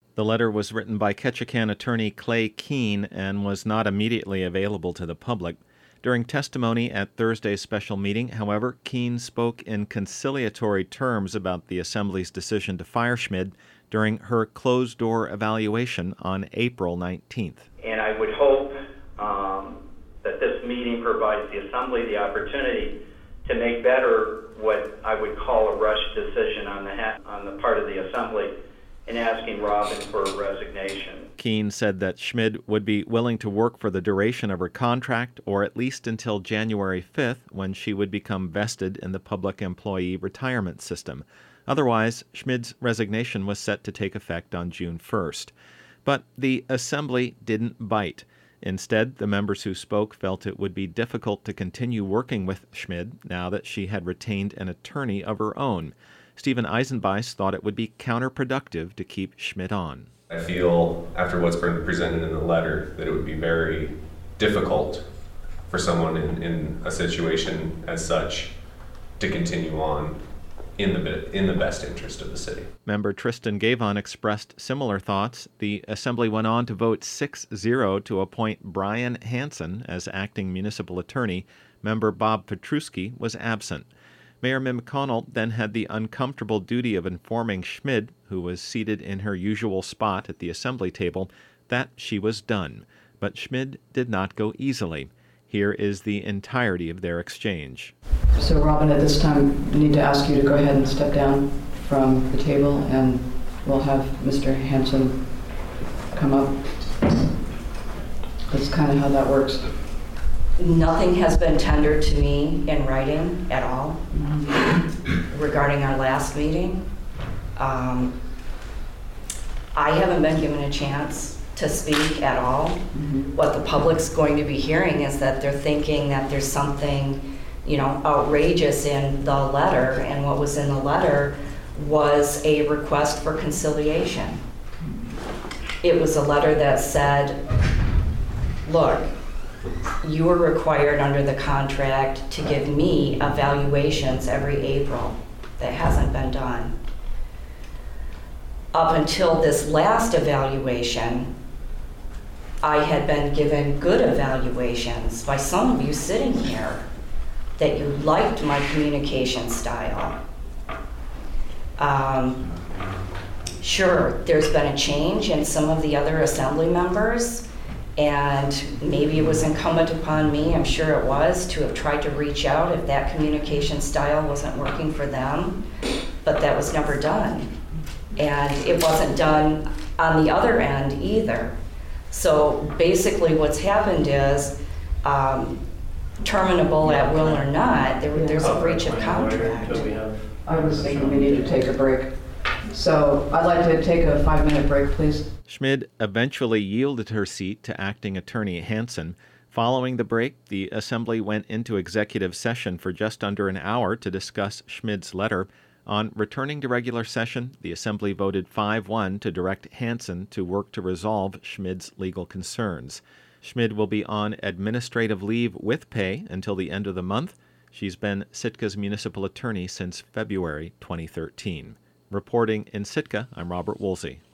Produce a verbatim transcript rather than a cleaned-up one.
The letter was written by Ketchikan attorney Clay Keene and was not immediately available to the public. During testimony at Thursday's special meeting, however, Keene spoke in conciliatory terms about the Assembly's decision to fire Schmid during her closed-door evaluation on April nineteenth. And I would hope um, that this meeting provides the Assembly the opportunity to make better what I would call a rush decision on the ha- on the part of the Assembly in asking Robin for a resignation. Keene said that Schmid would be willing to work for the duration of her contract, or at least until January fifth, when she would become vested in the public employee retirement system. Otherwise, Schmid's resignation was set to take effect on June first. But the Assembly didn't bite. Instead, the members who spoke felt it would be difficult to continue working with Schmid now that she had retained an attorney of her own. Stephen Eisenbeis thought it would be counterproductive to keep Schmid on. I feel, after what's been presented in the letter, that it would be very difficult for someone in, in a situation as such to continue on in the in the best interest of the city. Member Tristan Gavon expressed similar thoughts. The Assembly went on to vote six zero to appoint Brian Hansen as acting municipal attorney. Member Bob Petruski was absent. Mayor Mim McConnell then had the uncomfortable duty of informing Schmid, who was seated in her usual spot at the Assembly table, that she was done. But Schmid did not go easily. Here is the entirety of their exchange. So, Robin, at this time, I need to ask you to go ahead and step down from the table, and we'll have Mister Hansen come up. That's kind of how that works. Nothing has been tendered to me in writing at all mm-hmm. regarding our last meeting. Um, I haven't been given a chance to speak at all. Mm-hmm. What the public's going to be hearing is that they're thinking that there's something, you know, outrageous in the letter, and what was in the letter was a request for conciliation. It was a letter that said, look, you are required under the contract to give me evaluations every April. That hasn't been done. Up until this last evaluation, I had been given good evaluations by some of you sitting here that you liked my communication style. Um, sure, there's been a change in some of the other Assembly members, and maybe it was incumbent upon me, I'm sure it was, to have tried to reach out if that communication style wasn't working for them, but that was never done. And it wasn't done on the other end either. So basically what's happened is, um, terminable at will or not, there, there's a breach of contract. I was thinking we need to take a break. So I'd like to take a five-minute break, please. Schmid eventually yielded her seat to acting attorney Hansen. Following the break, the Assembly went into executive session for just under an hour to discuss Schmid's letter. On returning to regular session, the Assembly voted five one to direct Hansen to work to resolve Schmid's legal concerns. Schmid will be on administrative leave with pay until the end of the month. She's been Sitka's municipal attorney since February twenty thirteen. Reporting in Sitka, I'm Robert Woolsey.